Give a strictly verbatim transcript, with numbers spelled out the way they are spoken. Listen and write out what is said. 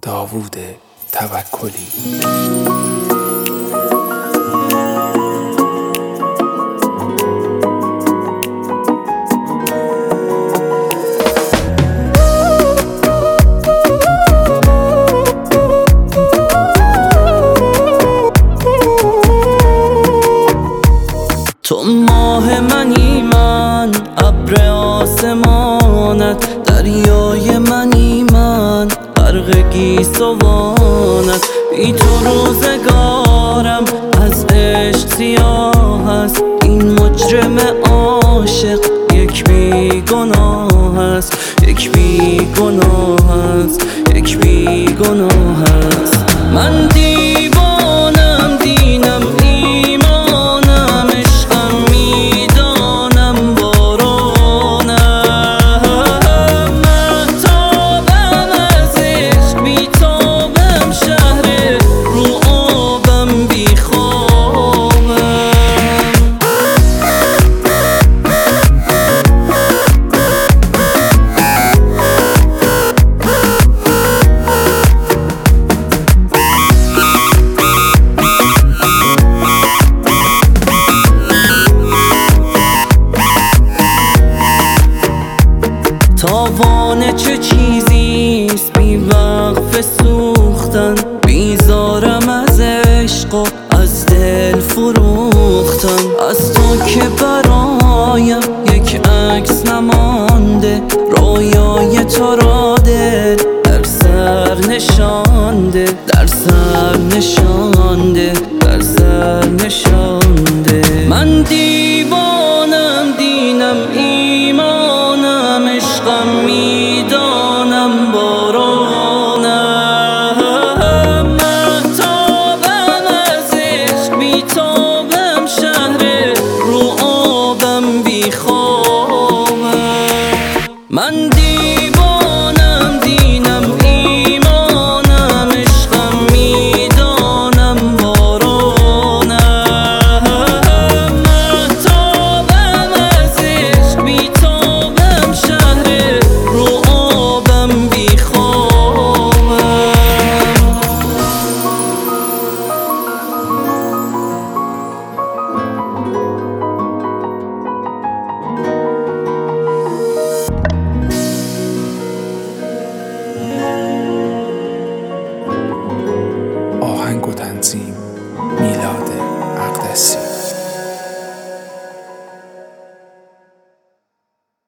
داوود توکلی. تو ماه منی من، ابر آسمانت، دریای منی من، غرق گیسوانت. بی تو روزگارم از عشق سیاه است، این مجرم عاشق یک بی گناه است، یک بی گناه است، یک بی گناه است. من دیوانم، دینم ایمانم، عشقم میدانم بارانم. مهتابم از عشق، بیتابم شهر رو آبم بیخوابم. تاوان چه چیزیست بی وقف سوختن، بیزارم از عشق و از دل فروختن. از تو که برایم یک عکس نمانده، رویای تو را دل در سر نشانده، در سر نشانده، در سر نشانده. من دی